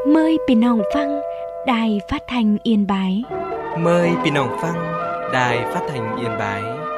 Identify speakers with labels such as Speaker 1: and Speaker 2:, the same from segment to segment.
Speaker 1: Mờiพี่น้องฟังđài phát thanh Yên Bái.
Speaker 2: Mời พี่น้องฟัง Đài Phát thanh Yên Bái.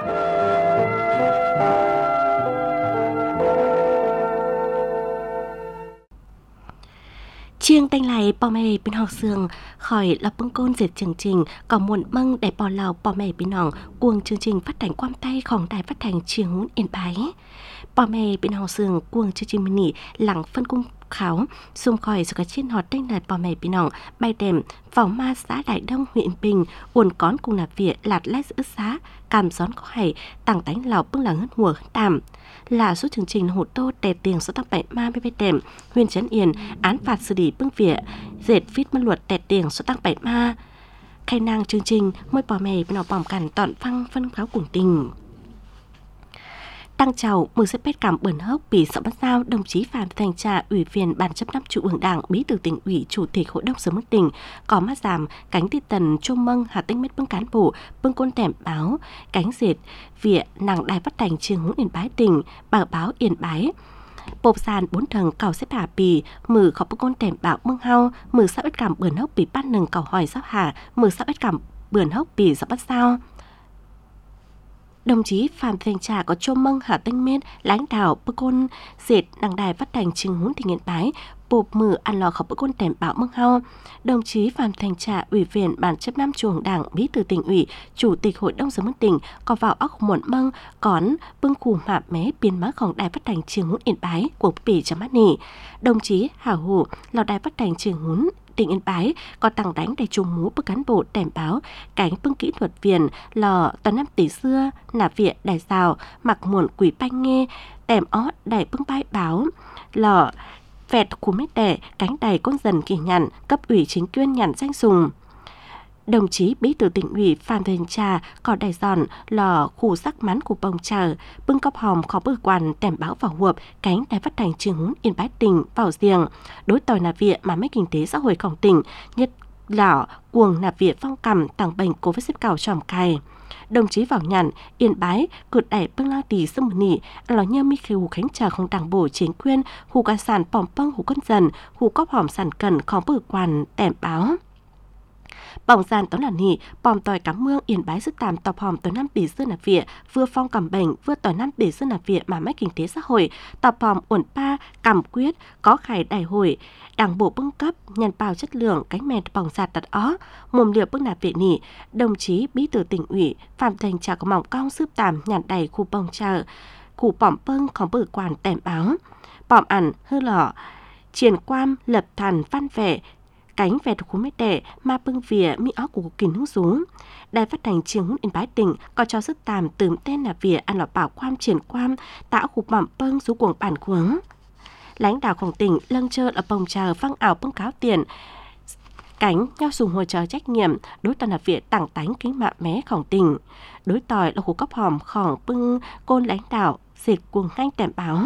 Speaker 3: Chiêng tanh lại bỏ mẹ bên học sường khỏi là bưng côn dệt chương trình có muộn măng để bỏ lào bỏ mẹ bên nòng cuồng chương trình phát thanh quam tayของđài phát thanh Chiêng Hún Yên Bái. Bỏ mẹ bên học sường cuồng chương trình mini lặng phân cung khảo xung khỏi sự cái chiến hoạt tanh lại bỏ mẹ bên nòng bay đệm vào ma xã Đại Đông huyện Bình uốn cón cùng nạp viện lạt lét ức xá cảm gión có hay tặng tánh lào bưng là ngất mùa tạm là số chương trình hồ tô tè tiền số tăng 7 ma bê đệm huyện Trấn Yên án phạt xử lý bưng viện dệt viết mất luật tè tiền số tăng 7 ma khai năng chương trình môi bỏ mẹ bên nòng bỏng cằn tọn phăng phân kháo cùng tình tăng chào mừng xếp bết cảm bẩn hốc bị sợ bắt giao đồng chí Phạm Thanh Trà ủy viên ban chấp nắp Trung ương Đảng bí thư tỉnh ủy chủ tịch hội đồng sở mức tỉnh có mắt giảm cánh ti tần chôm mâng hà tinh mết bưng cán bộ bưng côn tẻm báo cánh dệt vịa nàng đài phát thanh Chiêng Hún Yên Bái tỉnh bảo báo Yên Bái bộp sàn 4 thằng cầu xếp hà bì mử khó bưng côn tẻm báo mưng hao mử sao bết cảm bẩn hốc bị bắt nừng cầu hỏi sao hà mử sao bết cảm bẩn hốc bị sợ bắt giao. Đồng chí Phạm Thanh Trà có chôm mâng hạ tinh mên lãnh đạo bức côn dệt nàng đài phát thanh Chiêng Hún tỉnh Yên Bái bộp mử ăn lò khẩu bức côn tẻm báo mâng hao. Đồng chí Phạm Thanh Trà ủy viên ban chấp nắm Trung ương Đảng bí thư tỉnh ủy chủ tịch hội đồng sở mức tỉnh có vào óc muộn mâng cón bưng khủ mạ mé biên máของđài phát thanh Chiêng Hún Yên Bái của bỉ chấm mắt nỉ. Đồng chí Hảo Hủ là đài phát thanh Chiêng Hún tỉnh Yên Bái có tăng đánh để trùng mũ bức cán bộ tẻm báo cánh bưng kỹ thuật viên lò toàn năm tỷ xưa nạp viện đài xào mặc muộn quỷ banh nghe tẻm ót đài bưng bái báo lò vẹt của mét đẻ cánh đài con dần kỳ nhận cấp ủy chính quyền nhận danh sùng. Đồng chí bí thư tỉnh ủy Phạm Thanh Trà có đài giòn lò khu sắc mắn của bông chờ bưng cốc hòm khó bư quan tẻm báo vào hộp cánh đài phát thanh Chiêng Hún Yên Bái tỉnh vào riêng đối tòi nạp viện mà mấy kinh tế xã hộiของtỉnh nhất là cuồng nạp viện phong cầm tàng bệnh covid xếp cao tròm cài. Đồng chí vào nhận Yên Bái cột đẩy bưng lao tỷ sông nỉ là nhơ mi khều khánh chờ không đảng bộ chính quyền hù can sản bỏng bông hù con dần hù cốc hòm sản cần khó bư quan tẻm báo bỏng gian tóm là nỉ bòm tòi cắm mương Yên Bái sức tàm tọp hòm tòi năm bỉ xưa nạp viện vừa phong cầm bệnh vừa tòi năm bỉ xưa nạp viện mà mấy kinh tế xã hội tọp hòm uẩn pa cầm quyết có khải đại hội đảng bộ bưng cấp nhân bào chất lượng cánh mèn bỏng giạt đặt ó mồm liều bưng nạp viện nỉ. Đồng chí bí thư tỉnh ủy Phạm Thanh Trà có mỏng cong sướp tàm nhàn đầy khu bông chờ khu bỏm bưng khó bử quản tẻm báo bỏm ẩn hư lọ triển quam lập thần văn vẻ cánh vẹt khu mét đẻ mà bưng vỉa mi óc của kín hứng xuống. Đài phát thanh Chiêng Hún Yên Bái tỉnh có cho sức tàm tửm tên là vỉa ăn lọ bảo quam triển quam tạo khu bỏm bưng xuống cuồng bản cuống. Lãnh đạoของtỉnh lâng chơ ở bông chờ phăng ảo bưng cáo tiền cánh nhau dùng hồi chờ trách nhiệm đối toàn là vỉa tặng tánh kính mạ méของtỉnh đối tòi là khu cốc hòmของbưng côn lãnh đạo dịch cuồng nganh tẻm báo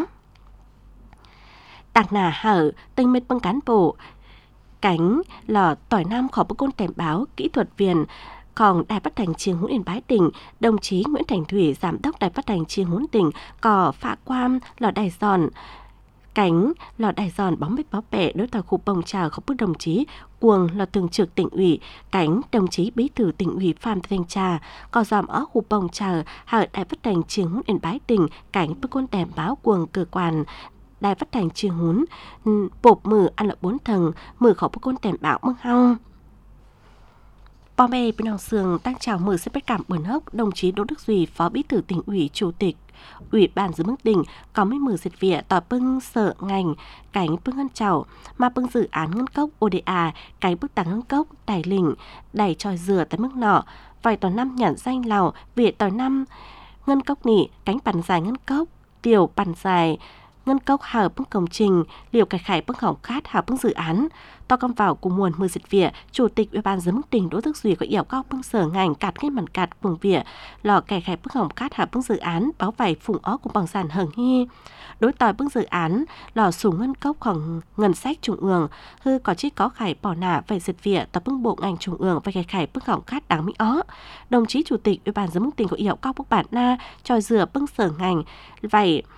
Speaker 3: tặng nà hở tinh mết bưng cán bộ cánh lò tỏi nam khó bức côn tẻm báo kỹ thuật viên còn đài phát thanh Chiêng Hún Yên Bái tỉnh. Đồng chí Nguyễn Thành Thủy giám đốc đài phát thanh Chiêng Hún tỉnh có phạ quam lò đài giòn cánh lò đài giòn bóng bích báo bẹ đối tòa khu bông trào không bức đồng chí cuồng là thường trực tỉnh ủy cánh đồng chí bí thư tỉnh ủy Phạm Thanh Trà có dòm ở khu bông trào hở đài phát thanh Chiêng Hún Yên Bái tỉnh cánh bức côn tẻm báo cuồng cơ quan đài phát thanh Chiêng Hún bộp mử ăn là 4 thằng mử khó bức côn tẻm báo mưng hao. Bò mê bên hồng sường đang chào mừng xếp bết cảm bẩn hốc đồng chí Đỗ Đức Duy phó bí thư tỉnh ủy chủ tịch ủy ban giữ mức tỉnh có mấy mử diệt vỉa tỏ bưng sở ngành cánh bưng ngân chảo mà bưng dự án ngân cốc ODA cánh bức tăng ngân cốc đài lỉnh đài tròi dừa tại mức nọ vài tòa năm nhận danh lào vỉa tòa năm ngân cốc nỉ cánh bàn dài ngân cốc tiểu bàn dài ngân cốc hở bưng công trình liều cải khải bưng hỏng khát hở bưng dự án to công vào cùng nguồn mưa diệt vỉa chủ tịch ủy ban giám đốc tỉnh Đỗ Đức Duy có yêu cầu bưng sở ngành cạt cái màn cạt cuồng vỉa lò cải khải bưng hỏng khát hở bưng dự án báo vải phùng ó cùng bằng sàn hờn hi đối tòi bưng dự án lò súng ngân cốcของngân sách trung ương hư có chi có khải bỏ nả về diệt vỉa tập bưng bộ ngành trung ương về cải khải bưng hỏng khát đáng mỹ ó. Đồng chí chủ tịch ủy ban giám đốc tỉnh có yêu cầu bưng bản na cho dừa bưng sở ngành vậy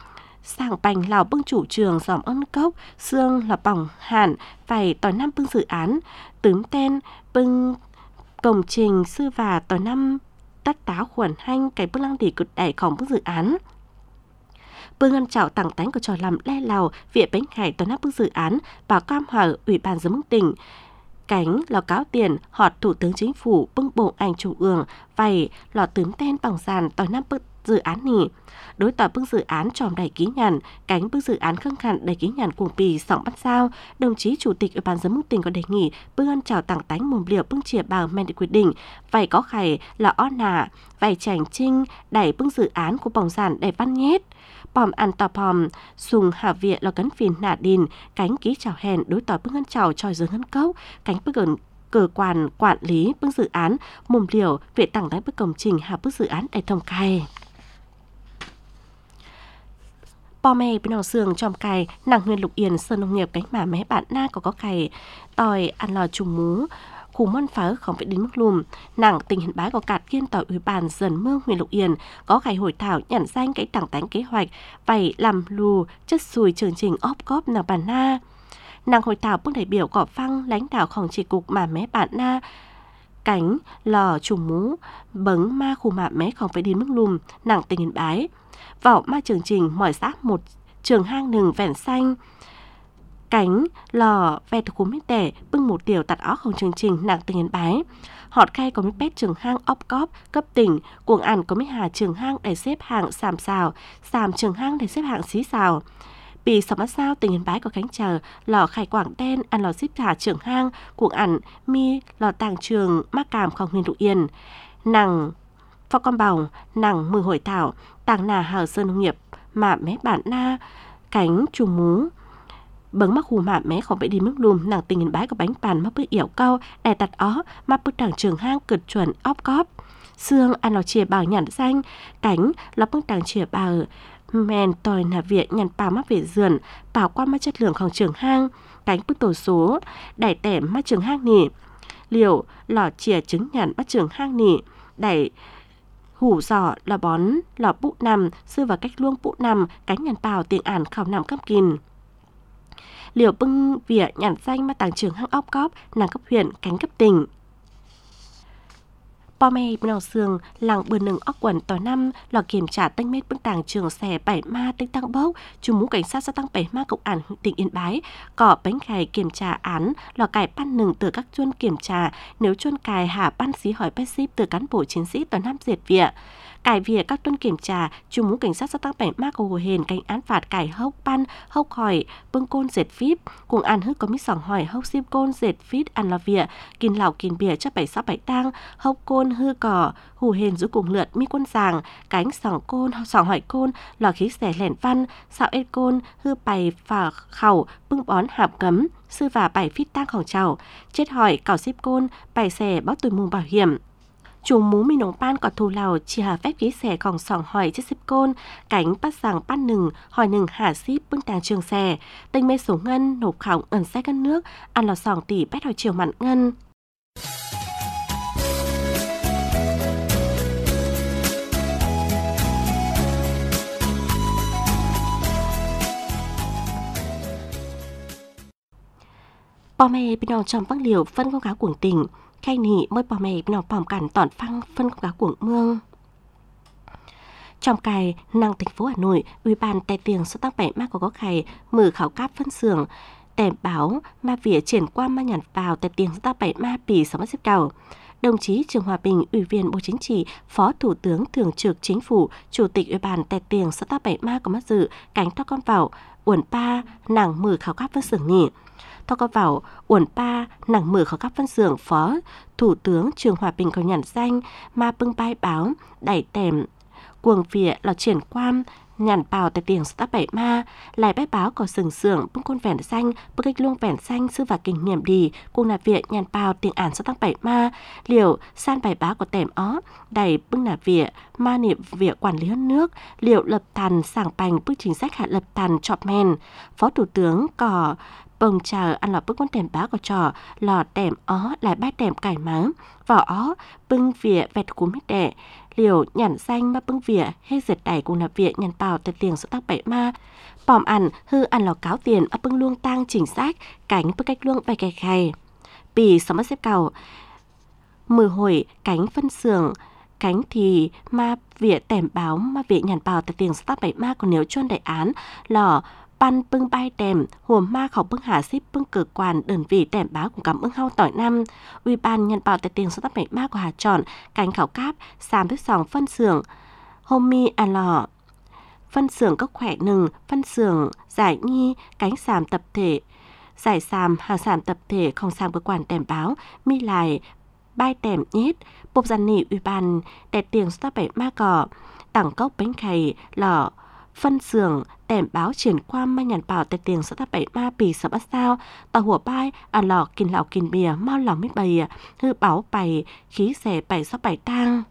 Speaker 3: sang bành lào bưng chủ trường dòm ơn cốc, xương là bỏng hẳn, phải tỏi năm bưng dự án, tướng tên bưng công trình sư và tỏi năm tất táo khuẩn hanh cái bưng lăng đỉ cực đẩyของbưng dự án. Bưng ngân chào tặng tánh của trò làm le lào, viện bánh khải tỏi năm bưng dự án, bảo cam hở ủy ban giám đốc tỉnh. Cánh lò cáo tiền, họt thủ tướng chính phủ bưng bộ ảnh chủ ương, vầy lò tướng tên bằng sàn tỏi năm bưng dự án nỉ. Đối tỏi bưng dự án tròm đầy ký nhàn, cánh bưng dự án khương khăn đầy ký nhàn cuồng bì sọng bắt sao. Đồng chí chủ tịch ủy ban giám đốc tỉnh có đề nghị bưng ăn chào tặng tánh mồm liều bưng chìa bào men để quyết định. Vầy có khải là ó nà, vầy chảnh trinh đẩy bưng dự án của bỏng sàn đầy văn nhét. Bòm ăn tò bòm, sùng hạ viện là cấn phìn nả đìn, cánh ký chào hèn đối tỏi bưng ăn chào tròi dưới ngân cốc, cánh bưng cơ quan quản lý bưng dự án, mồm liều viện tặng tánh bưng công trình hạ bưng dự án đầy thông cài. Bò mè bên nào xương tròm cài, nàng Nguyên Lục Yên sơn nông nghiệp cánh mà mé bạn na có cài, tỏi ăn lò trùng mú, khu môn phá không phải đến mức lùm. Nàng tình hình bái có cạt kiên tỏi ủy ban dần mương Nguyên Lục Yên có khai hội thảo nhận danh cái tảng tánh kế hoạch vậy làm lù chất xùi chương trình óp cóp nàng bản na. Nàng hội thảo bưng đại biểu gõ phăng lãnh đạoของchỉ cục mà mé bạn na cánh lò trùng mú bấng ma khu mạ mé không phải đến mức lùm. Nàng tình hình bái vào ma chương trình mỏi xác một trường hang nừng vẹn xanh cánh lò ve thuộc mít đẻ bưng một điều tạt ó không chương trình nàng tình hình bái họt khay có mít pét trường hang óp cóp cấp tỉnh cuồng ăn có mít hà trường hang để xếp hạng sàm xào sàm trường hang để xếp hạng xí xào bị sòng mắt sao tình hình bái có cánh chờ lò khai quảng đen ăn lò xếp hà trường hang cuồng ăn mi lò tàng trường mắc cảm không Nguyên Lục Yên nàng phó con bào nàng mười hội thảo tàng nà hào sơn nông nghiệp mà mé bản na cánh trùng mú bấng mắc hù mạ mé không bị đi mức lùm nàng tình hình bái có bánh bàn mắc bức yểu câu đè tặt ó mắc bức đảng trường hang cực chuẩn óp cóp xương ăn lò chìa bào nhẵn xanh cánh lò bức đảng chìa bào men tỏi nà viện nhằn bào mắc về dườn bảo qua mắc chất lượngของtrường hang cánh bức tổ số đẩy tẻm mắc trường hang nỉ liều lò chìa trứng nhằn mắc trường hang nỉ đẩy hủ giỏ lò bón lò bụ nằm sư vào cách luông bụ nằm cánh nhằn bào tiếng ản khảo nằm cấp kìn liều bưng vỉa nhàn danh mà tàng trường hang óp cóp nàng cấp huyện cánh cấp tỉnh. Bò mè bên nào xương làng bờ nừng óc quần tỏi năm lò kiểm tra tinh mết bưng tàng trường xẻ bảy ma tinh tăng bốc chủ mũ cảnh sát gia tăng bảy ma cộng án tỉnh Yên Bái cỏ bánh cài kiểm tra án lò cải pan nừng từ các chuân kiểm tra nếu chuân cài hạ ban xí hỏi bách ship từ cán bộ chiến sĩ tỏi năm diệt vỉa cải vỉa các tuân kiểm tra chủ mũ cảnh sát gia tăng bảy ma của hồ hền cảnh án phạt cải hốc pan hốc hỏi bưng côn dệt phíp cùng ăn hức có mít sòng hỏi hốc xiêm côn dệt phít ăn lò vỉa kín lào kín bìa cho bảy sáu bảy tang hốc côn hư cỏ hù hền giữ cùng lượt mi quân sàng cánh sòng côn sòng hỏi côn lò khí xẻ lẻn văn xạo ết côn hư bày phà khẩu bưng bón hạp cấm sư và bảy phít tangของchào chết hỏi cào xếp côn bày xẻ báo tuổi mùng bảo hiểm chủ mú mi nông pan có thù lào chỉ hà phép khí xẻของsòng hỏi chết xếp côn cánh bắt sàng pan nừng hỏi nừng hà ship bưng tàng trường xẻ tinh mê số ngân nộp khảo ẩn xe cân nước ăn lò sòng tỷ bét hỏi chiều mặn ngân. Bò mè bên nào trong vắng liều phân con cá cuồng tỉnh khay nỉ mới bò mè bên nào bòm cản tỏn phăng phân con cá cuồng mương trong cài năng thành phố Hà Nội ủy ban tài tiền số tăng bảy ma có khải mở khảo cáp phân xưởng tèm báo ma vỉa triển qua ma nhàn vào tài tiền số tăng bảy ma bì sáu xếp đầu. Đồng chí Trương Hòa Bình, Ủy viên Bộ Chính trị, Phó Thủ tướng Thường trực Chính phủ, Chủ tịch Ủy ban tài tiền số tăng bảy ma có mắt dự cánh to con vào uẩn pa nàng mở khảo cáp phân xưởng nỉ Thọ có vào uẩn pa nàng mở khảo cáp phân xưởng Phó Thủ tướng Trương Hòa Bình có nhận danh ma bưng bài báo đẩy tèm cuồng vỉa là triển quan nhàn bào tại tiền số bảy ma lại bài báo có sừng sưởng bưng côn vẻn xanh bưng cách luông vẻn xanh sư và kinh nghiệm đi cùng là viện nhàn bào tiền ản số bảy ma liệu san bài báo của tèm ó đẩy bưng là vỉa ma niệm vỉa quản lý nước liệu lập thần sảng bành bưng chính sách hạ lập thần chọp men Phó Thủ tướng có bông chờ ăn lò bưng con tèm báo của trò lò tèm ó lại bát tèm cải má vỏ ó bưng vỉa vẹt cú mít đẻ liều nhàn xanh mà bưng vỉa hết dệt đẩy cùng là vỉa nhàn bào tại tiền số tác bảy ma bòm ăn hư ăn lò cáo tiền ở bưng luông tang chỉnh xác cánh bưng cách luông vài kẻ khay bì sống mất xếp cầu mười hồi cánh phân xưởng cánh thì ma vỉa tèm báo ma vỉa nhàn bào tại tiền số tác bảy ma còn nếu chôn đại án lò pan bưng bay tèm huồm ma khẩu bưng hạ ship bưng cơ quan đơn vị tèm báo cùng cảm ơn hao tỏi năm ủy ban nhân bảo tại tiền số tác bảy ma của Hà Tròn cánh khảo cáp sàm với sòng phân xưởng hôm mi ăn lò phân xưởng có khỏe nừng phân xưởng giải nhi cánh sàm tập thể giải sàm hàng sàm tập thể không sàm cơ quan tèm báo mi lại bay tèm nhét bộc giàn nỉ ủy ban tại tiền số tác bảy ma cỏ tặng cốc bánh khay lò phân xưởng tèm báo triển qua mai nhàn bảo tại tiền số tác bảy ma bì sợ bắt sao tàu hùa bay lò kìn lào kìn bìa mau lòng mít bầy hư báo bày khí xẻ bảy sáu bảy tang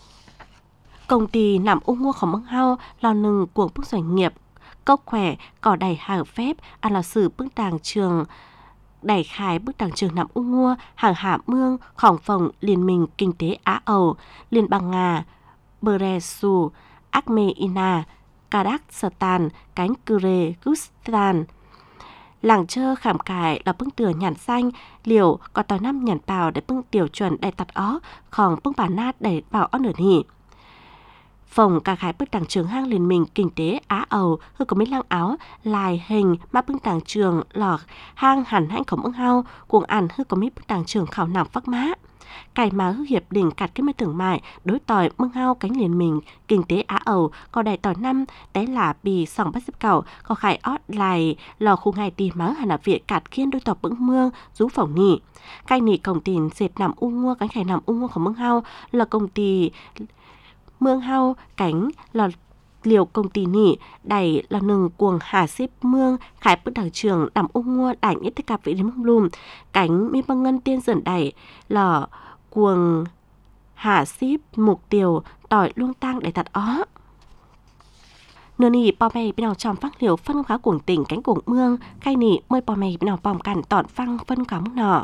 Speaker 3: công ty nằm mua khổng mưng hao lò nừng cuồng bước doanh nghiệp cốc khỏe cỏ đầy hàng phép là sử bước đàng trường đẩy khai bước đàng trường nằm mua hàng hạ mương khổng phòng liên minh kinh tế Á Âu liên bang Nga Bresu Armenia Kazakhstan cánh Kyrgyzstan làng chơ khảm cải là bưng tửa nhàn xanh liều có tỏi năm nhàn bào để bưng tiểu chuẩn đầy tạt ó khòng bưng bản nát để bảo ó nửa nỉ phòng cả khái bức đảng trường hang liên minh kinh tế Á Âu hư có mấy lăng áo lài hình mà bức đảng trường lọt hang hẳn hãnh khổng ưng hao cuồng ăn hư có mấy bức đảng trường khảo nằm phác má cải mà hư hiệp đỉnh cạt cái mấy tưởng mại đối tỏi mưng hao cánh liên minh kinh tế Á Âu có đầy tỏi năm té là bì sòng bắt xếp cầu có khải ót lài lò khu ngày tì máu hẳn là viện cạt kiên đôi tỏi bững mương rú phỏng nỉ cai nỉ công tin dệt nằm mua cánh khải nằm mua khổng mưng hao là công ty mương hao cánh là liều công ty nỉ đẩy là nừng cuồng hà xếp mương khải bức đảng trường nằm mua đẩy nhất tất cả vị đến mông lùm cánh mi băng ngân tiên dần đẩy là cuồng hà xếp mục tiêu tỏi luông tang để tạt ó nửa nỉ bò mày bên nào tròn phát liều phân khá cuồng tỉnh cánh cuồng mương khai nỉ mơi bò mày bên nào bòm cản tọn phăng phân cả mức nọ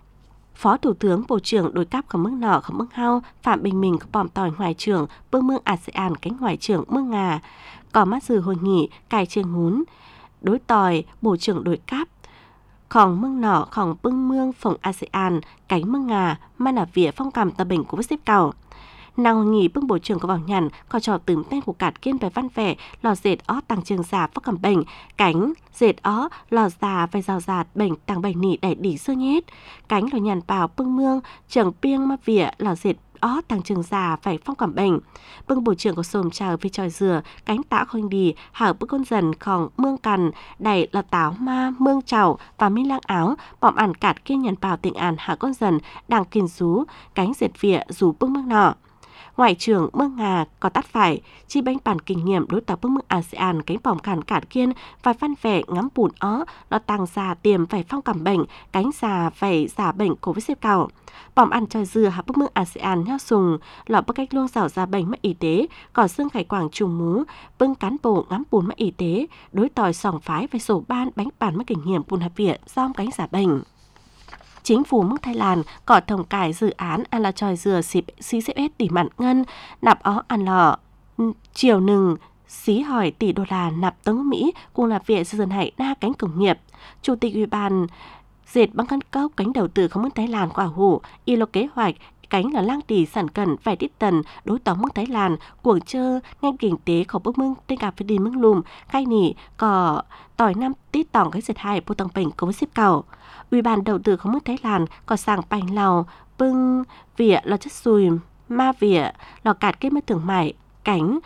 Speaker 3: Phó Thủ tướng Bộ trưởng đối cáp khẩm mức nọ khẩm mức hao Phạm Bình Minh có bòm tỏi ngoại trưởng bưng mương ASEAN cánh ngoại trưởng mương Ngà có mắt dự hội nghị cài trường hún đối tỏi Bộ trưởng đối cáp khòng mương nọ khòng bưng mương phòng ASEAN cánh mương Ngà mà là vỉa phong cảm tờ bình của xếp cầu nào hội nghị bưng Bộ trưởng có vào nhằn có trò từng tên của cạt kiên về văn vẻ lò dệt ó tăng trường giả phát cầm bệnh cánh dệt ó lò già về rào giạt bệnh tăng bệnh nỉ đẩy đỉ sơ nhét cánh lò nhàn bào bưng mương trường piêng mà vỉa lò dệt ó tăng trường giả phải phong cảm bệnh bưng Bộ trưởng có xồm chào vì tròi dừa cánh tả khoanh đi hở bức con dần khòng mương cằn đẩy là táo ma mương chảo và minh lang áo bọm ản cạt kiên nhàn bào tỉnh ản hở con dần đang kiên rú cánh dệt vỉa rú bưng mương nọ Ngoại trưởng mương Ngà có tắt phải, chi bánh bản kinh nghiệm đối tác bưng mương ASEAN cánh bỏng cản cản kiên và văn vẻ ngắm bùn ó, nó tăng già tiềm phải phong cảm bệnh, cánh già phải giả bệnh COVID xếp cao. Bỏng ăn cho dừa hạ bưng mương ASEAN nhau sùng, lọ bức cách luôn rào ra bệnh mất y tế, cỏ xương khải quảng trùng mú, bưng cán bộ ngắm bùn mất y tế, đối tỏi sòng phái phải sổ ban bánh bản mất kinh nghiệm bùn hạp viện, giom cánh giả bệnh. Chính phủ nước Thái Lan có thông cải dự án ăn là tròi dừa CCS tỷ mặn ngân nạp ó ăn lò chiều nừng xí hỏi tỷ đô la nạp tấn Mỹ cùng là viện dân hại đa cánh công nghiệp. Chủ tịch Ủy ban dệt băng cân cốc cánh đầu tư không nước Thái Lan quả hủ y lô kế hoạch cánh là lang tỷ sản cần phải tít tần đối tóm nước Thái Lan cuồng chơ ngành kinh tế khẩu bức mương tên cà phê đi mương lùm khai nỉ có tỏi năm tít tỏng cái dệt hai bộ tăng bệnh có với xếp cầu. Ủy ban đầu tư không nước Thái Lan có sàng bánh lào bưng vỉa lò chất xùi ma vỉa lò cạt kết mất thương mại cánh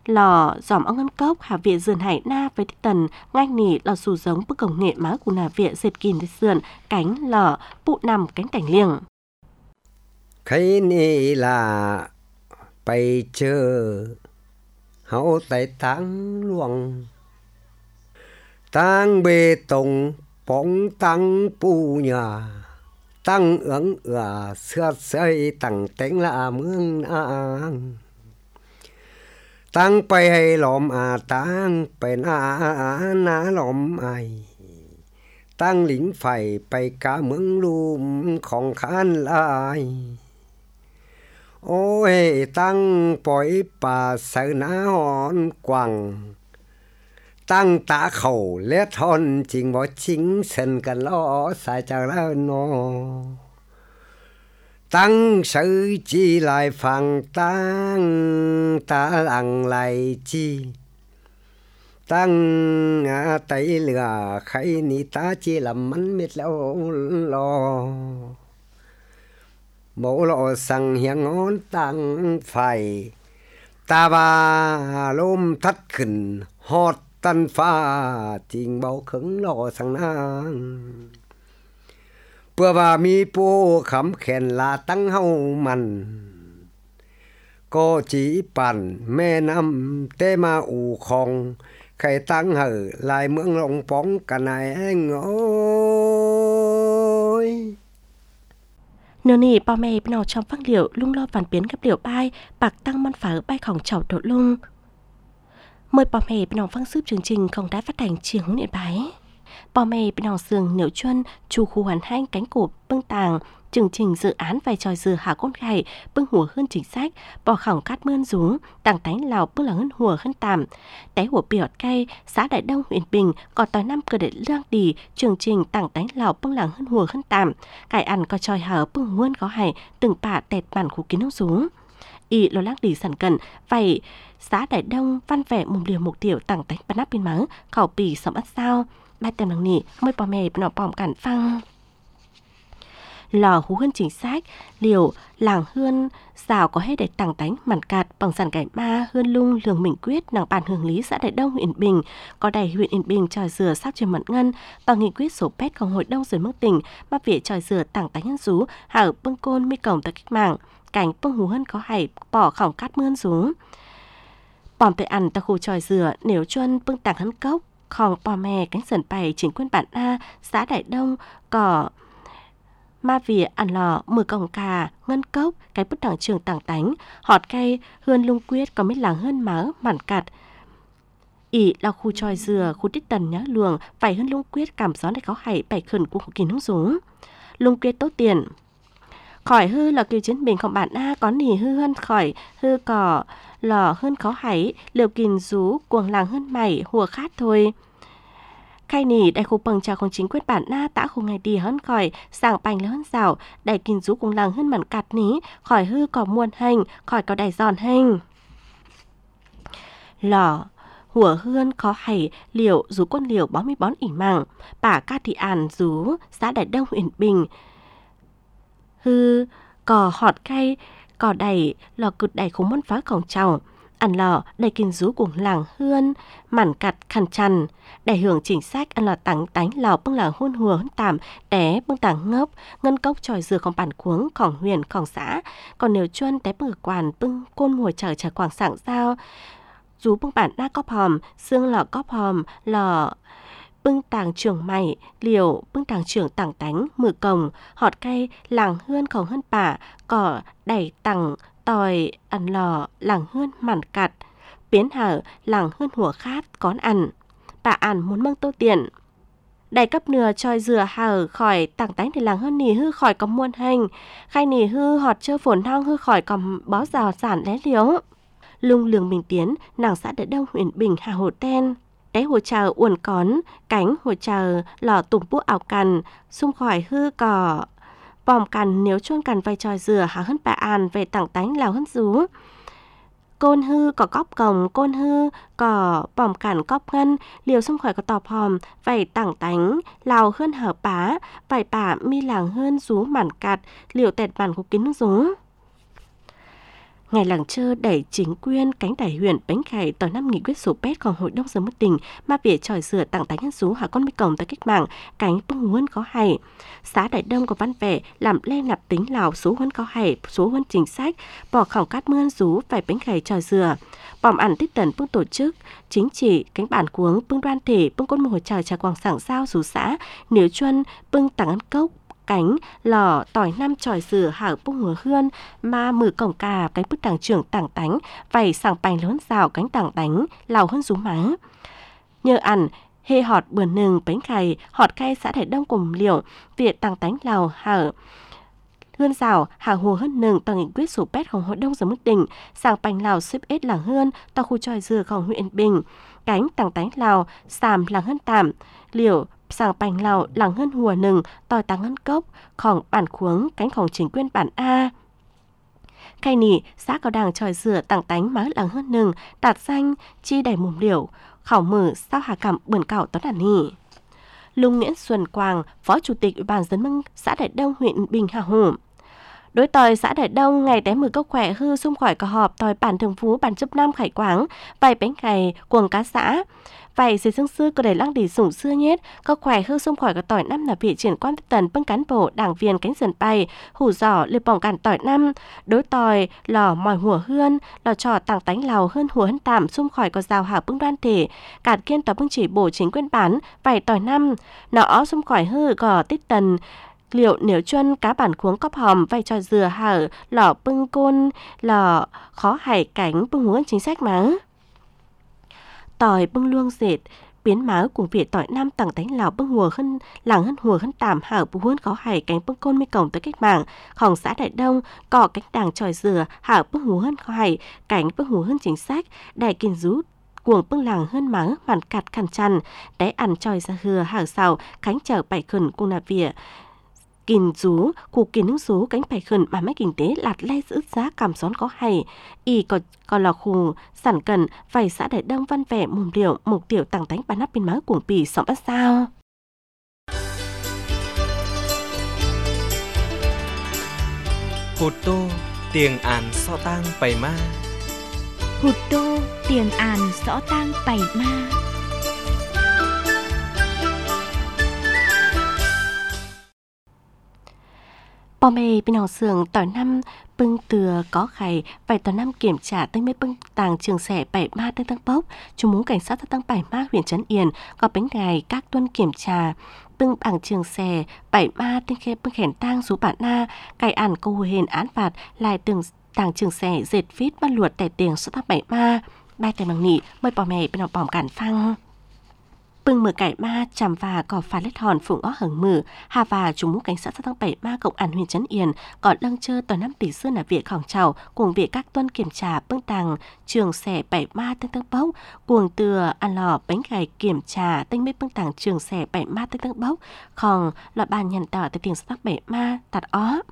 Speaker 3: lò giòm ông ngân cốc hạ viện dườn hải na với tích tần ngang nỉ lò xù giống bức cổng nghệ má của nà viện dệt kìn để sườn cánh lò bụ nằm cánh cảnh liêng
Speaker 4: cái này là bay chờ hậu tại tăng luồng tăng bê tông bóng tăng pu nhà tăng ứng xưa xây tăng tính là mương nàng tăng bay hay lòm tăng bay na lòm ai tăng lính phải bay cả mương lùm không khăn lại ôi tăng bói bà sợ ná hòn quăng tăng tạ khẩu lét hòn chính bỏ chính sân cần lo sai chẳng là nó tăng sự chi lại phẳng tăng ta lặng lại chi tăng tay lửa khay ni ta chỉ làm mắn miết lâu lo mẫu lộ sang hiang ngón tăng phải ta ba lôm thắt khẩn hót tan pha tình bao khứng lộ sang nang bữa bà mi po khắm khen là tăng hậu mặn có chỉ bản mẹ năm tê ma ủ khong khai tăng hở lại mượn lòng bóng cả này anh ơi
Speaker 3: nửa nỉ bao mẹ bên nào trong phát liệu lung lo phản biến gặp liệu bay bạc tăng măn phở bay khổng chậu độ lung mời bao mẹ bên nào phăng sức chương trình không đã phát hành chiếng hướng điện bái bao mẹ bên nào sườn niệu chuân chu khu hoàn hanh cánh cổ bưng tàng chương trình dự án vai trò dừa hạ con gầy bưng hùa hơn chính sách bỏ khổng cát mơn rú tàng tánh lào bưng là hơn hùa hơn tạm té hùa biểu cây xã Đại Đông huyện Bình có tỏi năm cơ để lương đi chương trình tàng tánh lào bưng là hơn hùa hơn tạm cải ăn có tròi hở bưng huân có hay từng bả tẹt bản khu kiến nông rú y lo lắc đi sản cần vậy xã Đại Đông văn vẻ mùng liều mục tiểu tàng tánh bắt nắp bên mắng khẩu bì sống ăn sao ba tem lằng nỉ mới bỏ mẹ nó bỏng cản phăng lò hú hơn chính sách liều làng hươn xào có hết để tàng tánh mặn cạt bằng sản cải ma hươn lung lường mình quyết nàng bản hưởng lý xã Đại Đông huyện Bình có đầy huyện Yên Bình tròi dừa sắp truyền mận ngân tòa nghị quyết số petของhội đông rồi mức tỉnh mà viện tròi dừa tàng tánh nhân rú hở bưng côn mi cổng tới cách mạng cảnh bưng hú hơn có hay bỏ khổng cát mươn rú bòm tới ăn ta khu tròi dừa nếu chuân bưng tàng hân cốc khòng bò mè cánh sườn bày chính quyền bản A xã Đại Đông có ma vỉa ăn lò mưa còng cà ngân cốc cái bút đảng trường tàng tánh họt cây hươn lung quyết có mấy làng hơn máu mặn cạt ỉ là khu tròi dừa khu tích tần nhá luồng phải hơn lung quyết cảm gió này có hay bảy khẩn của kỳ nông rú lung quyết tốt tiền khỏi hư là kiều chiến bìnhของbản A có nỉ hư hơn khỏi hư cỏ lò hơn khó hãy liều kìn rú cuồng làng hơn mày hùa khát thôi khai nỉ đại khu bằng trà không chính quyết bản na tã khu ngày đi hơn khỏi sàng bành hơn rào đại kìn rú cuồng làng hơn mặn cạt ní khỏi hư có muôn hành khỏi có đại giòn hành lò hùa hươn khó hay liều rú quân liều bó mi bón ỉ màng bả ca thị àn rú xã Đại Đông huyện Bình hư cò họt cây cò đầy lò cực đầy khủng môn phá cổng chào ăn lò đầy kinh rú của làng hươn mặn cặt khăn chăn để hưởng chính sách ăn lò tắng tánh lò bưng làng hôn hùa hôn tạm té bưng tảng ngốc ngân cốc tròi dừaของbản cuốngของhuyềnของxã còn nếu chuân té bưng quản bưng côn mùa trở trở quảng sảng sao rú bưng bản đa có hòm xương lò có hòm lò bưng tàng trưởng mày liều bưng tàng trưởng tảng tánh mử cồng họt cây làng hươn khổng hơn bả cỏ đẩy tặng tòi ăn lò làng hươn mặn cặt biến hở làng hươn hùa khát cón ăn bà ăn muốn mâng tô tiền đầy cấp nửa tròi dừa hở khỏi tảng tánh thì làng hươn nỉ hư khỏi có muôn hành khai nỉ hư họt chơ phồn hong hư khỏi cầm bó rào sản lé liếu lung lường bình tiến nàng xã Đại Đông huyện Bình hà hồ ten đáy hồ chờ uốn cón cánh hồ chờ lò tùng bút ảo cằn xung khỏi hư cỏ bòm cằn nếu chuôn cằn vai tròi dừa hà hơn bà an về tảng tánh lào hơn rú côn hư có cóp cổng côn hư có bòm cằn cóp ngân liều xung khỏi có tọp hòm vậy tảng tánh lào hơn hở bá vậy bà mi làng hơn rú mặn cạt liều tẹt bản của kín rú ngày làng chơ đẩy chính quyền cánh đẩy huyện bánh khải tờ năm nghị quyết số petของhội đông dân mất tình mà việc tròi dừa tặng tánh nhân số hạ con mi cổng tới cách mạng cánh bưng huân có hay xã Đại Đông có văn vẻ làm lên nạp tính lào số huân có hay số huân chính sách bỏ khảo cát mươn rú phải bánh khải tròi dừa bòm ăn tích tần bưng tổ chức chính trị cánh bản cuống bưng đoan thể bưng con mồi trà trà quảng sảng sao rú xã nếu chuân bưng tặng ăn cốc cánh lò tỏi năm tròi dừa hở bông hùa hươn ma mử cổng cà cánh bức tàng trưởng tảng tánh vảy sảng bành lớn rào cánh tảng tánh lào hơn rú má nhờ ăn hê họt bữa nừng bánh khày họt cây xã Đại Đông cùng liều việc tàng tánh lào hở Hươn rào hạ hồ hơn nừng tòa nghị quyết số petของhội đồng giờ mức định sang bành lào xếp ết làng hơn tòa khu tròi dừaของhuyện Bình cánh tàng tánh lào sàm làng hơn tạm liệu sang bành lào làng hơn hùa nừng tòi tàng hơn cốcของbản khuống cánhของchính quyền bản A Cây nỉ xã cao đàng tròi dừa tàng tánh má làng hơn nừng đạt danh chi đầy mồm liểu khảo mở sao hà cảm bươn cảo tón đàn nỉ Lung Nguyễn Xuân Quang, Phó Chủ tịch Ủy ban Dân Mưng xã Đại Đông huyện Bình Hà Hồ. Đối tòi xã Đại Đông ngày té 10 câu khỏe hư xung khỏi cả họp tòi bản thường phú bản chấp nam khải quáng, vài bánh ngày cuồng cá xã. Vậy dì dương sư có để lăng đi sủng xưa nhét, câu khỏe hư xung khỏi cả tỏi năm là vị triển quan tần bưng cán bộ đảng viên cánh dần bay, hủ giỏ liệp bỏng cản tỏi năm. Đối tòi lò mỏi hùa hươn, lò trò tàng tánh lào hơn hùa hân tạm xung khỏi có rào hảo bưng đoan thể, cản kiên tòa bưng chỉ bổ chính quyền bán, vài tỏi năm. Nó xung khỏi hư gò tích tần, liệu nếu chuân cá bản khuống cóp hòm vay cho dừa hở lò bưng côn lò khó hải cánh bưng huống chính sách má tỏi bưng luông dệt biến máu cùng việc tỏi năm tầng tánh lào bưng hùa hơn làng hơn hùa hơn tạm hở bưng huống khó hải cánh bưng côn mi cổng tới cách mạngของxã Đại Đông cọ cánh đàng tròi dừa hở bưng hùa hơn khó hải cánh bưng hùa hơn chính sách đại kinh rú cuồng bưng làng hơn máu màn cạt khăn chăn đáy ăn tròi ra hừa hở sào cánh chờ bảy khẩn cung là vỉa kinh rú, cụ kiến hứng rú cánh phải khẩn mà mấy kinh tế lạt lay giữ giá cảm xón có hay. Y còn là khu sản cần vài xã Đại Đông văn vẻ mồm điệu mục tiểu tàng tánh bán nắp bên máu cuồng bì sống bắt sao.
Speaker 2: Hụt tô tiền án so tang bày ma.
Speaker 1: Hụt tô tiền án rõ tang bày ma.
Speaker 3: Bò mê bên hồng sườn tỏi năm bưng từa có khải vài tỏi năm kiểm tra tới mấy bưng tàng trường sẻ bảy ma tăng tăng bốc chúng muốn cảnh sát tăng bảy ma huyện Trấn Yên có bánh ngày các tuân kiểm tra bưng bằng trường sẻ bảy ma tên khe bưng khẻn tang số bản na cài ản câu huyền án phạt lại từng tàng trường sẻ dệt vít bắt luột tẻ tiền số tăng bảy ma bài tài bằng nỉ mời bò mê bên hồng bỏng cản phăng bưng mở cải ma chằm và cỏ phá lết hòn phụng ó hởng mở hà và chúng cảnh sát giao thông bảy ma cộng an huyện Trấn Yên còn lăng chơi tòa năm tỷ xưa là việc khỏng chào cùng việc các tuân kiểm tra bưng tàng trường sẻ bảy ma tăng tăng bốc cuồng từa ăn lò bánh gài kiểm tra tinh mấy bưng tàng trường sẻ bảy ma tăng tăng bốc còn lọ bàn nhận tỏ tới tiền giao thông bảy ma tạt ó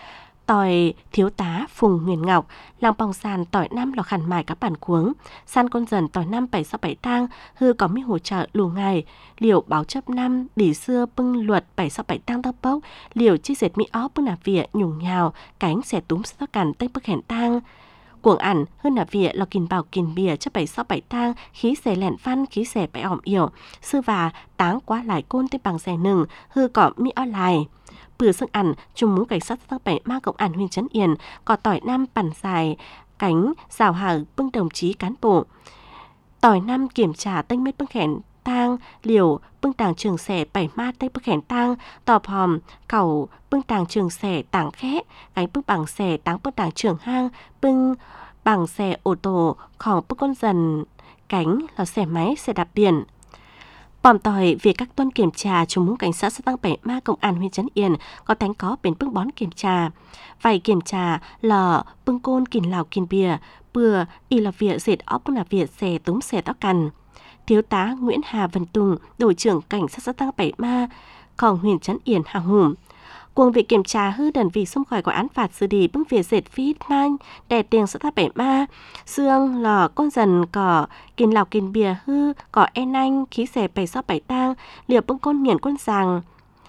Speaker 3: tỏi thiếu tá Phùng Huyền Ngọc làng bòng sàn tỏi năm lò khẩn mài các bản cuống san con dần tỏi năm 767 tang hư có mi hỗ trợ lù ngày liều báo chấp năm đỉ xưa bưng luật 767 tang tóc bốc liều chi dệt mi ó bưng là vỉa nhùng nhào cánh xẻ túm sao cằn tây bức hẹn tang cuồng ẩn hơn là vỉa lò kìn bảo kìn bìa chấp 767 tang khí xẻ lẹn văn khí xẻ bảy ỏm yểu sư và táng quá lại côn tây bằng xẻ nừng hư có mi ó lại bữa sức ăn chúng muốn cảnh sát tăng bảy ma cộng an huyện Trấn Yên có tỏi năm bản dài cánh rào hở bưng đồng chí cán bộ tỏi năm kiểm tra tinh mét bưng khẻn tang liều bưng tàng trường sẻ bảy ma tây bưng khẻn tang tọp hòm cầu bưng tàng trường sẻ tảng khẽ cánh bưng bằng sẻ táng bưng tàng trường hang bưng bằng sẻ ô tôของbưng con dần cánh là sẻ máy xe đạp điện bòm tỏi về các tuân kiểm tra chúng muốn cảnh sát tăng bảy ma công an huyện Trấn Yên có tánh có bến bưng bón kiểm tra vậy kiểm tra là bưng côn kìn lào kìn bìa bừa y là việc dệt óc là việc xẻ túm xẻ tóc cằn thiếu tá Nguyễn Hà Vân Tùng đội trưởng cảnh sát tăng bảy ma còn huyện Trấn Yên Hà Hùng cuồng việc kiểm tra hư đần vì xung khỏi có án phạt xử lý bưng việc dệt phít man đè tiền xã tăng bảy ma xương lò con dần cỏ kìn lào kìn bìa hư cỏ en anh khí xẻ 767 tang liều bưng côn miền quân sàng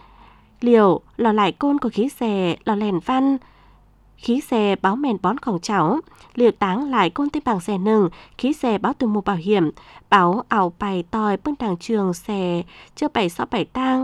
Speaker 3: liều lò lại côn của khí xẻ lò lèn văn khí xẻ báo mèn bónของcháu liều táng lại côn tên bằng xẻ nừng khí xẻ báo từ mù bảo hiểm báo ảo bày tòi bưng đàng trường xẻ chưa 767 tang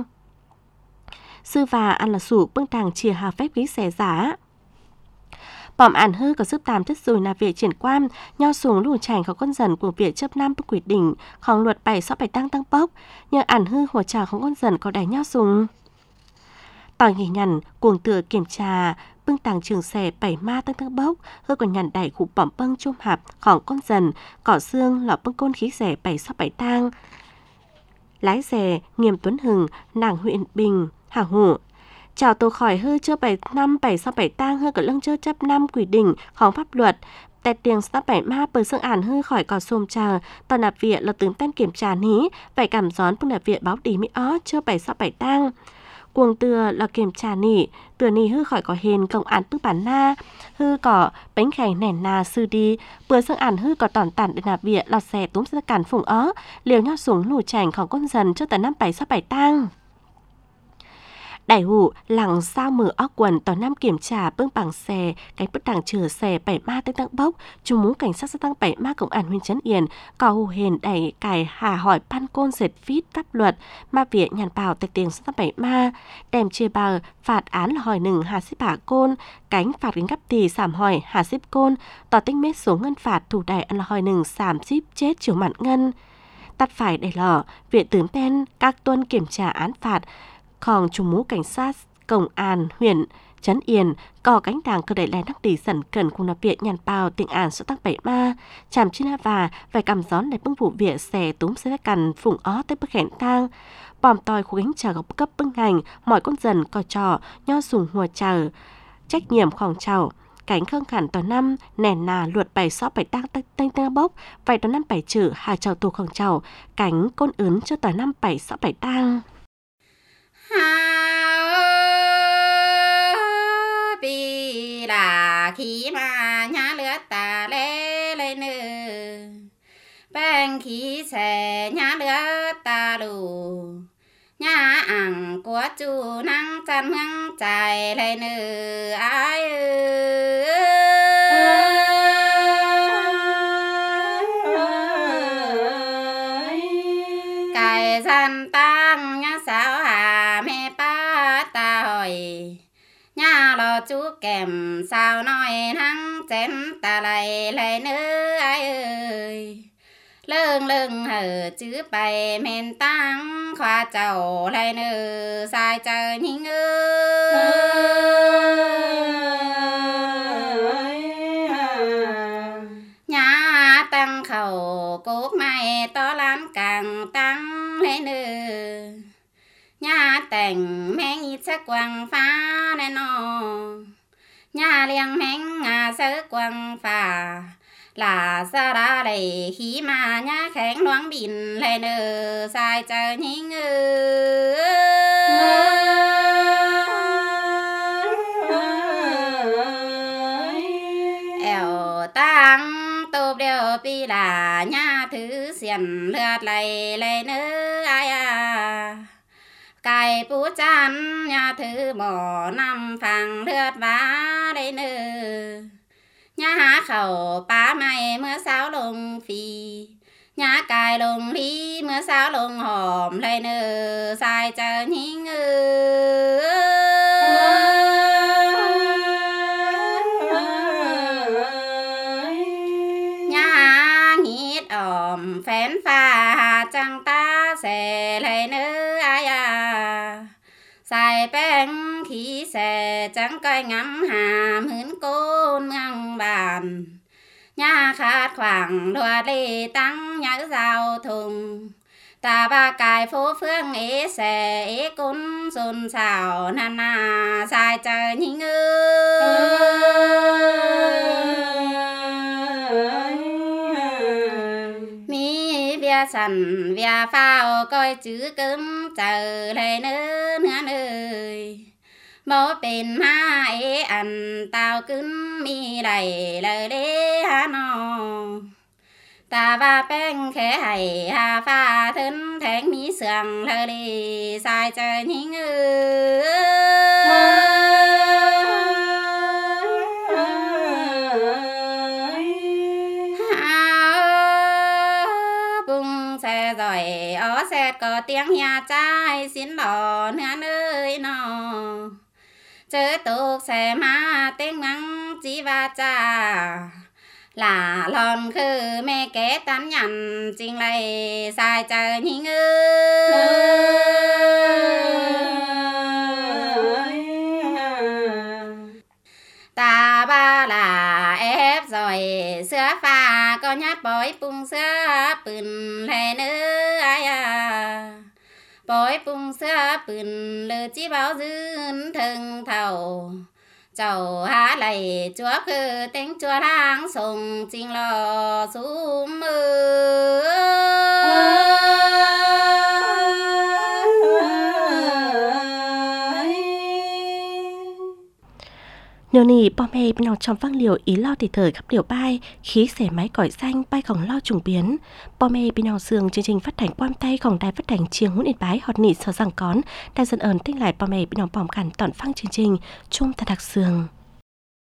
Speaker 3: sư và ăn là sủ bưng tàng chia hà phép khí xẻ giá bỏm ản hư có sức tàm chất rồi là việc triển quan nho sùng lù chảnh có con dần của việc chấp năm bức quyết địnhของluật 767 tăng bốc nhờ ản hư hỗ trợของcon dần có đáy nho sùng tỏi nghỉ nhằn cuồng tựa kiểm tra bưng tàng trường xẻ 7 ma tăng bốc hư còn nhằn đẩy khu bỏm bưng chôm hạpของcon dần cỏ xương lọ bưng côn khí xẻ 767 tang lái xe Nghiêm Tuấn Hừng nàng huyện Bình Hà Hủ chào tổ khỏi hư chưa 7 năm 7 sau 7 tang hư có lưng chưa chấp năm quy địnhของpháp luậtแต่เตียงสbảy ma bởi xương ản hư khỏi có xôm chờ tòa nạp viện là tướng tên kiểm tra ní phải cảm gión bưng nạp viện báo đi mỹ ó chưa 7 sau 7 tang cuồng từa là kiểm tra nỉ từa nỉ hư khỏi có hền công án bức bản na hư có bánh khảnh nẻn na sư đi bữa xương ản hư có tòn tản để nạp viện lọt xe túm ra cản phùng ó liều nhau xuống lù chảnhของcon dần cho tới năm 7 sau 7 tang đại hụ lặng sao mở óc quần tỏ năm kiểm tra bưng bằng xe cái bức đằng chở xe 7 ma tới tăng bốc chúng muốn cảnh sát tăng 7 ma công an huyện Trấn Yên có hù hền đẩy cài hà hỏi pan côn dệt vít pháp luật ma viện nhàn bảo tại tiền tăng 7 ma đem chia bào phạt án là hỏi 1 hà xếp bả côn cánh phạt gánh gấp tỷ giảm hỏi hà xếp côn tỏ tích mét số ngân phạt thủ đại ăn là hỏi 1 giảm xếp chết chiều mặn ngân tắt phải để lỏ viện tướng tên các tuân kiểm tra án phạt còn chủ mũ cảnh sát công an huyện Trấn Yên có cánh đảng cơ đẩy lại đắc tỷ sẩn cần cùng nạp viện nhàn bào tiếng án số tăng 7 ma chàm chi la và phải cầm gión để bưng vụ viện xẻ túm xe cằn phụng ó tới bức hẹn tang bòm tòi khu gánh chờ góc cấp bưng ngành mọi con dần coi trò nho dùng hùa chờ trách nhiệmของเจ้าcảnh khương khẳng tòa năm nền nà luật 7 6 7 tang tanh tang bốc vậy tòa năm 7 chữ hà chầu tùของเจ้าcảnh côn ướn cho tòa năm 7 6 7 tang
Speaker 5: bi là khí mà nhá lứa ta lê nư bang khí xe nhá lứa ta lù nhá ẳng của chú năng chân hăng chạy lê nư ai cái dân tăng nhá sao hà mẹ ba ta hỏi nhà lo chú kèm sao nói thắng chén ta lại nữa ai ơi lưng hở chữ bày men tăng khoa chầu lại nữa sai trời nhinh ơi nhà tăng khẩu cốt mày to lắm càng tăng lên nữa nhà tình mẹ ít sắc quăng phá nên nó nhà liang mẹn ngà sớ quăng phá là sa ra đầy khí mà nhà khánh loáng bìn lên nơ sai trời nhinh eo tăng tụp đều pi là nhà thứ xiên lượt lại lên nơ ai à cài bú chăn nhà thứ mỏ năm phẳng lướt vá đây nơ nhà há khẩu bá mày mưa sao lùng phì nhà cài lùng ly mưa sao lùng hòm đây nơ sai chờ nhinh nhà há nghít ỏm phén phà chẳng ta sẽ lấy nơ ai à xài bánh khí xe chẳng coi ngắm hàm hướn côn ngang bàn nhà khát khoảng đùa lê tăng nhớ giao thùng ta ba cài phố phương ế xe ế côn xôn xào nà nà xài chờ nhinh sẵn vía phao coi chữ cấm chờ lại nữa ơi bố bên má ế ăn tao cứng mi đầy lời đế hà nò ta ba beng khẽ hay hà pha thân thánh mi sườn lời đi sai trời nhinh xe có tiếng nhà trai xin đỏ nữa ơi nó chớ tục xe má tiếng ngắn chỉ va cha là lòn khư mẹ kế tán nhằn chính lại sai trời nhinh ta ba là ép rồi sữa pha có nhát bói bung sữa bừng lên nữa ai à bói bung xưa bừng lơ chi báo dưng thừng thầu cháu há lạy chúa khư tiếng chúa tháng sùng chính lò xuống mưa
Speaker 3: nhờ nì bò mẹ bên nòng trong vang liều ý lo thì thời khắp liều bay khí xẻ máy còi xanh bay khổng lo trùng biến bò mẹ bên nòng giường chương trình phát thanh quan tayของđài phát thanh chiêng Nguyễn Yên Bái hot nị sở rằng cón đài dân ơn tinh lại bò mẹ bên nòng bòm cản tọn phăng chương trình chung thật đặc sường